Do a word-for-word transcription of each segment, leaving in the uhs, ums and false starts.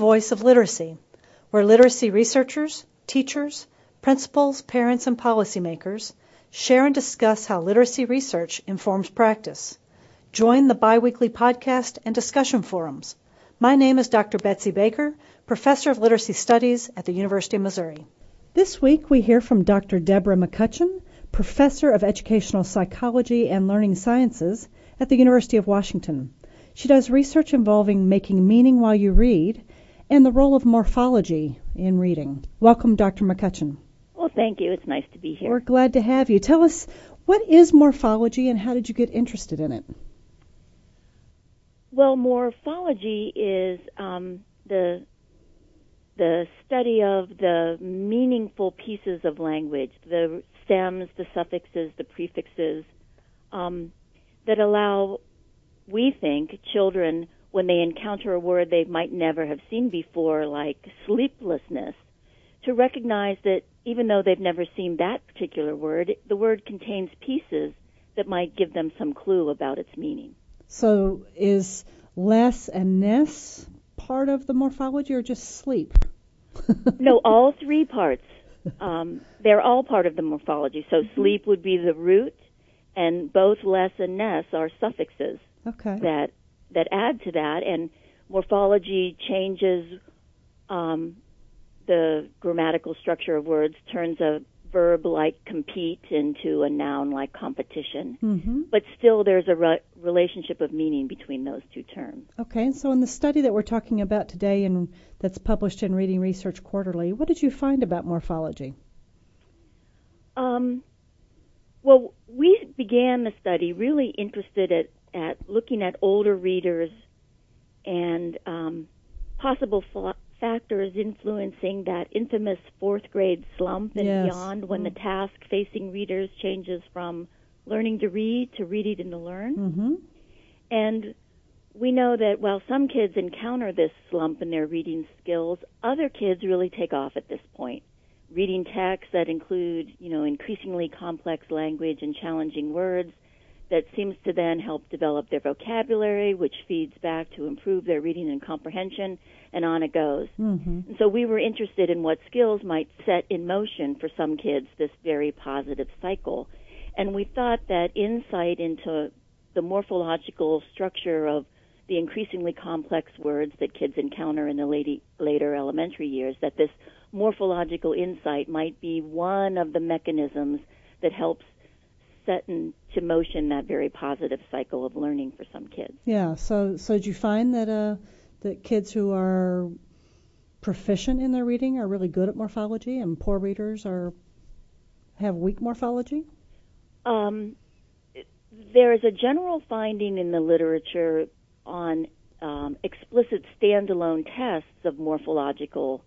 Voice of Literacy, where literacy researchers, teachers, principals, parents, and policymakers share and discuss how literacy research informs practice. Join the biweekly podcast and discussion forums. My name is Doctor Betsy Baker, Professor of Literacy Studies at the University of Missouri. This week we hear from Doctor Deborah McCutcheon, Professor of Educational Psychology and Learning Sciences at the University of Washington. She does research involving making meaning while you read and the role of morphology in reading. Welcome, Doctor McCutcheon. Well, thank you. It's nice to be here. We're glad to have you. Tell us, what is morphology and how did you get interested in it? Well, morphology is um, the the study of the meaningful pieces of language, the stems, the suffixes, the prefixes, um, that allow, we think, children, when they encounter a word they might never have seen before, like sleeplessness, to recognize that even though they've never seen that particular word, the word contains pieces that might give them some clue about its meaning. So is less and ness part of the morphology or just sleep? No, all three parts. Um, they're all part of the morphology. So mm-hmm. Sleep would be the root, and both less and ness are suffixes okay. that that add to that. And morphology changes um, the grammatical structure of words, turns a verb like compete into a noun like competition. Mm-hmm. But still there's a re- relationship of meaning between those two terms. Okay, and so in the study that we're talking about today and that's published in Reading Research Quarterly, what did you find about morphology? Um, well, we began the study really interested at, at looking at older readers and um, possible fl- factors influencing that infamous fourth grade slump and yes. beyond, when mm. the task facing readers changes from learning to read to reading to learn. Mm-hmm. And we know that while some kids encounter this slump in their reading skills, other kids really take off at this point. Reading texts that include, you know, increasingly complex language and challenging words that seems to then help develop their vocabulary, which feeds back to improve their reading and comprehension, and on it goes. Mm-hmm. And so we were interested in what skills might set in motion for some kids this very positive cycle. And we thought that insight into the morphological structure of the increasingly complex words that kids encounter in the late, later elementary years, that this morphological insight might be one of the mechanisms that helps set into motion that very positive cycle of learning for some kids. Yeah, so so did you find that uh, that kids who are proficient in their reading are really good at morphology and poor readers are have weak morphology? Um, there is a general finding in the literature on um, explicit standalone tests of morphological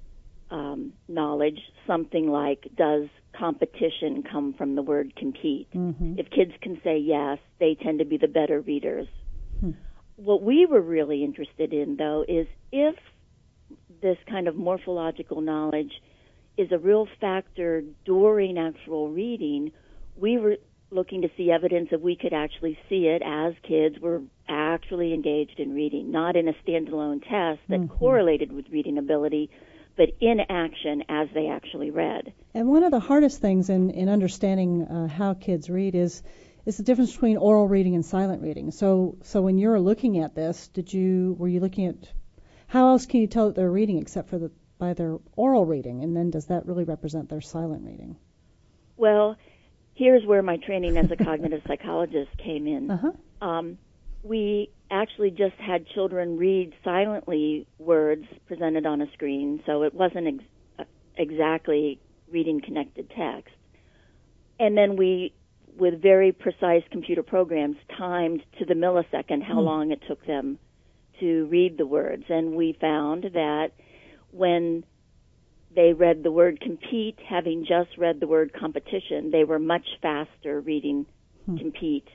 um, knowledge, something like, does competition come from the word compete? Mm-hmm. If kids can say yes, they tend to be the better readers. Hmm. What we were really interested in, though, is if this kind of morphological knowledge is a real factor during actual reading, we were looking to see evidence that we could actually see it as kids were actually engaged in reading, not in a standalone test that mm-hmm. correlated with reading ability, but in action as they actually read. And one of the hardest things in, in understanding uh, how kids read is is the difference between oral reading and silent reading. So so when you're looking at this, did you were you looking at how else can you tell that they're reading except for the by their oral reading, and then does that really represent their silent reading? Well, here's where my training as a cognitive psychologist came in. Uh-huh. Um, we actually just had children read silently words presented on a screen, so it wasn't ex- exactly reading connected text. And then we, with very precise computer programs, timed to the millisecond how mm. long it took them to read the words. And we found that when they read the word compete, having just read the word competition, they were much faster reading hmm. compete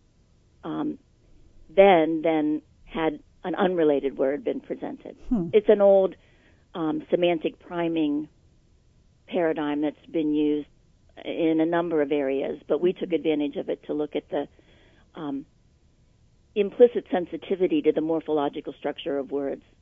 um, then than had an unrelated word been presented. Hmm. It's an old um, semantic priming paradigm that's been used in a number of areas, but we took advantage of it to look at the um, implicit sensitivity to the morphological structure of words.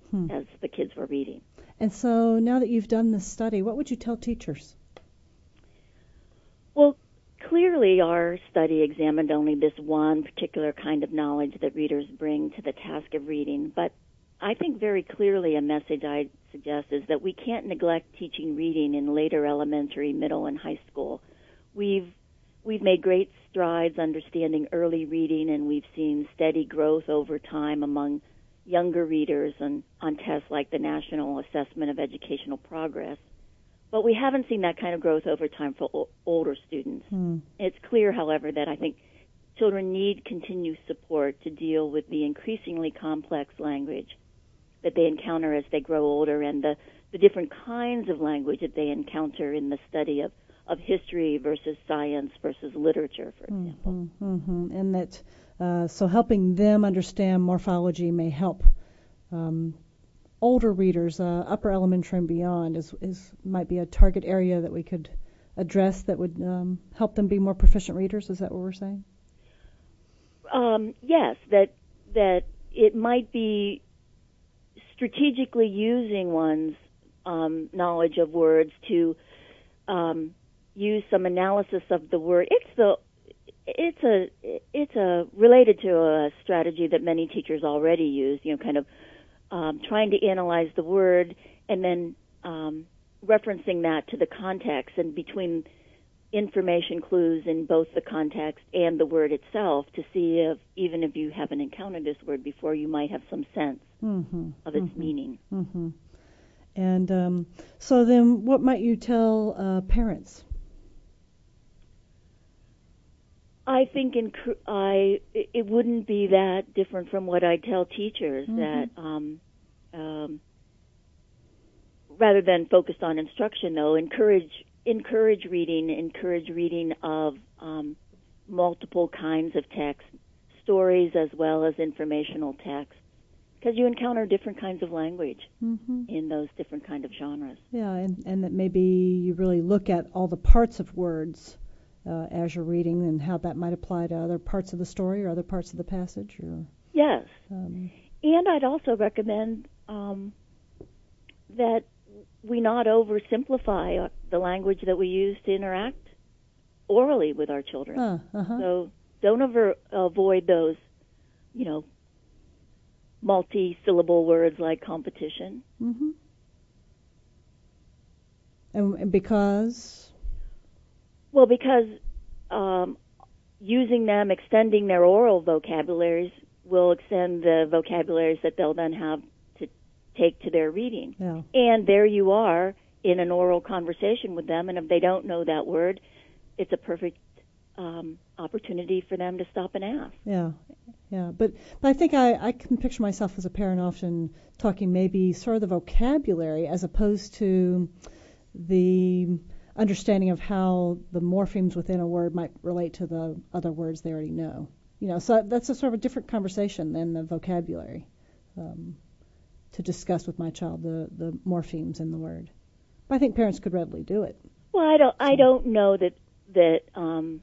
hmm. as the kids were reading. And so now that you've done this study, what would you tell teachers? Well, clearly our study examined only this one particular kind of knowledge that readers bring to the task of reading, but I think very clearly a message I'd suggest is that we can't neglect teaching reading in later elementary, middle, and high school. We've we've made great strides understanding early reading, and we've seen steady growth over time among younger readers on, on tests like the National Assessment of Educational Progress. But we haven't seen that kind of growth over time for o- older students. Hmm. It's clear, however, that I think children need continued support to deal with the increasingly complex language that they encounter as they grow older, and the, the different kinds of language that they encounter in the study of, of history versus science versus literature, for example. Mm-hmm, mm-hmm. And that uh, so helping them understand morphology may help um, older readers, uh, upper elementary and beyond, is, is might be a target area that we could address that would um, help them be more proficient readers. Is that what we're saying? Um, yes, that that it might be strategically using one's um, knowledge of words to um, use some analysis of the word. It's the it's a it's a related to a strategy that many teachers already use. You know, kind of um, trying to analyze the word and then um, referencing that to the context and between information clues in both the context and the word itself to see if, even if you haven't encountered this word before, you might have some sense mm-hmm. of its mm-hmm. meaning. Mm-hmm. And um, so then what might you tell uh, parents? I think in, I it wouldn't be that different from what I tell teachers, mm-hmm. that um, um, rather than focused on instruction, though, encourage encourage reading, encourage reading of um, multiple kinds of text, stories as well as informational text, because you encounter different kinds of language mm-hmm. in those different kind of genres. Yeah, and, and that maybe you really look at all the parts of words uh, as you're reading and how that might apply to other parts of the story or other parts of the passage. Or Yes. um, And I'd also recommend um, that we not oversimplify the language that we use to interact orally with our children. uh, uh-huh. So don't over, avoid those, you know, multi-syllable words like competition. Mm-hmm. And, and because? Well, because um, using them, extending their oral vocabularies will extend the vocabularies that they'll then have to take to their reading. Yeah. And there you are in an oral conversation with them, and if they don't know that word, it's a perfect um, opportunity for them to stop and ask. Yeah, yeah. But, but I think I, I can picture myself as a parent often talking maybe sort of the vocabulary as opposed to the understanding of how the morphemes within a word might relate to the other words they already know. You know, so that's a sort of a different conversation than the vocabulary um, to discuss with my child the, the morphemes in the word. But I think parents could readily do it. Well, I don't. So. I don't know that that um,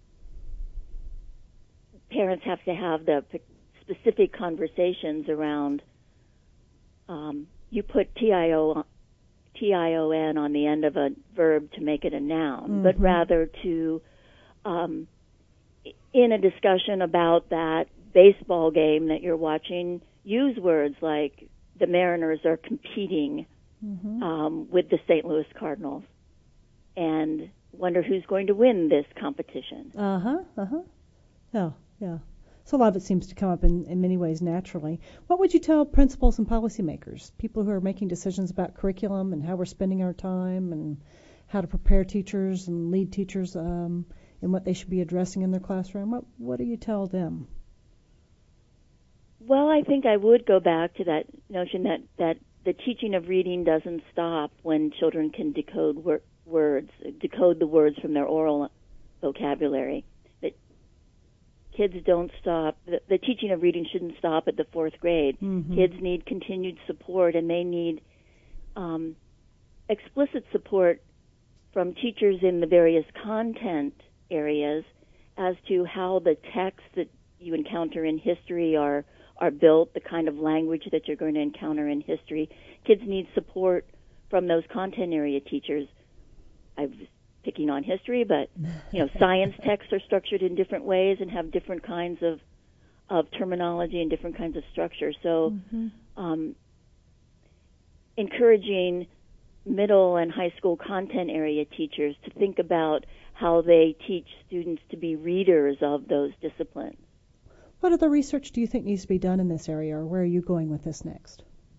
parents have to have the p- specific conversations around. Um, you put T I O T I O N on the end of a verb to make it a noun, mm-hmm. but rather to, um, in a discussion about that baseball game that you're watching, use words like the Mariners are competing mm-hmm. um, with the Saint Louis Cardinals, and wonder who's going to win this competition. Uh-huh, uh-huh. Yeah, yeah. So a lot of it seems to come up in, in many ways naturally. What would you tell principals and policymakers, people who are making decisions about curriculum and how we're spending our time and how to prepare teachers and lead teachers um, in what they should be addressing in their classroom? What, what do you tell them? Well, I think I would go back to that notion that, that the teaching of reading doesn't stop when children can decode wor- words, decode the words from their oral vocabulary. That kids don't stop. The, the teaching of reading shouldn't stop at the fourth grade. Mm-hmm. Kids need continued support, and they need um, explicit support from teachers in the various content areas as to how the texts that you encounter in history are are built, the kind of language that you're going to encounter in history. Kids need support from those content area teachers. I was picking on history, but you know, science texts are structured in different ways and have different kinds of of terminology and different kinds of structure. So, mm-hmm. um, encouraging middle and high school content area teachers to think about how they teach students to be readers of those disciplines. What other research do you think needs to be done in this area, or where are you going with this next?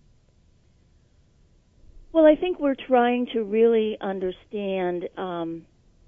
Well, I think we're trying to really understand um,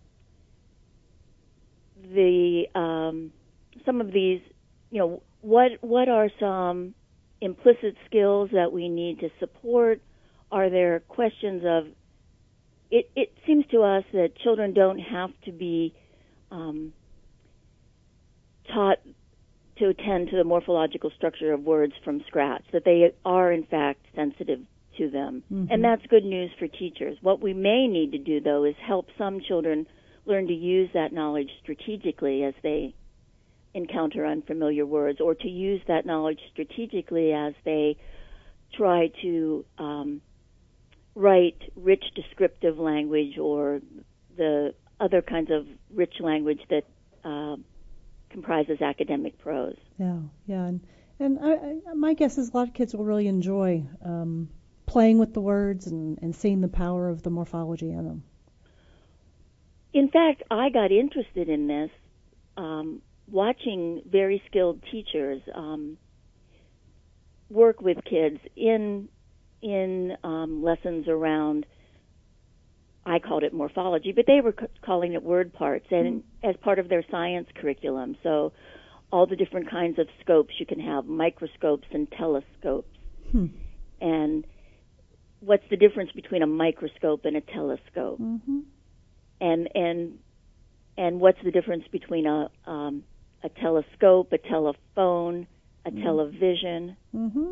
the um, some of these, you know, what what are some implicit skills that we need to support? Are there questions of, it, it seems to us that children don't have to be um, taught to attend to the morphological structure of words from scratch, that they are, in fact, sensitive to them. Mm-hmm. And that's good news for teachers. What we may need to do, though, is help some children learn to use that knowledge strategically as they encounter unfamiliar words, or to use that knowledge strategically as they try to um, write rich descriptive language or the other kinds of rich language that uh, comprises academic prose. Yeah, yeah, and and I, I, my guess is a lot of kids will really enjoy um, playing with the words and, and seeing the power of the morphology in them. In fact, I got interested in this um, watching very skilled teachers um, work with kids in in um, lessons around, I called it morphology, but they were c- calling it word parts, and mm-hmm. as part of their science curriculum. So all the different kinds of scopes you can have, microscopes and telescopes. Hmm. And what's the difference between a microscope and a telescope? Mm-hmm. And and and what's the difference between a um, a telescope, a telephone, a mm-hmm. television? Mm-hmm.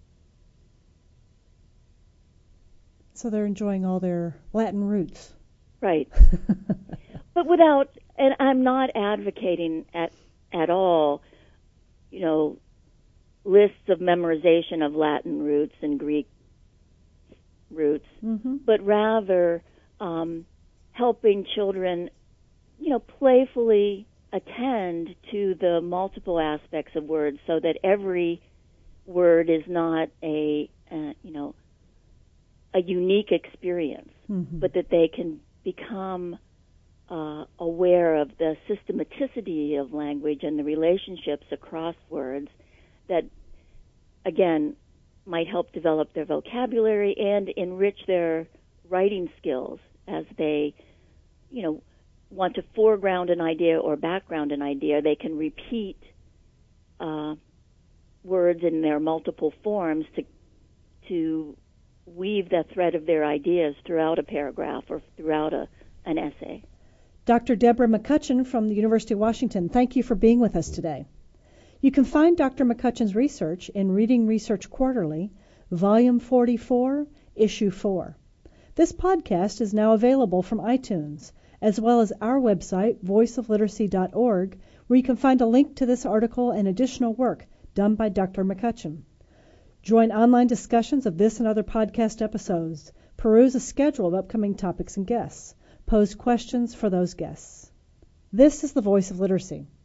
So they're enjoying all their Latin roots. Right. But without, and I'm not advocating at at all, you know, lists of memorization of Latin roots and Greek roots, mm-hmm. but rather um, helping children, you know, playfully attend to the multiple aspects of words so that every word is not a, uh, you know, a unique experience, mm-hmm. but that they can become uh, aware of the systematicity of language and the relationships across words that, again, might help develop their vocabulary and enrich their writing skills as they, you know, want to foreground an idea or background an idea. They can repeat uh, words in their multiple forms to to weave the thread of their ideas throughout a paragraph or throughout a, an essay. Doctor Deborah McCutcheon from the University of Washington, thank you for being with us today. You can find Doctor McCutcheon's research in Reading Research Quarterly, Volume forty-four, Issue four. This podcast is now available from iTunes, as well as our website, voice of literacy dot org, where you can find a link to this article and additional work done by Doctor McCutcheon. Join online discussions of this and other podcast episodes. Peruse a schedule of upcoming topics and guests. Pose questions for those guests. This is the Voice of Literacy.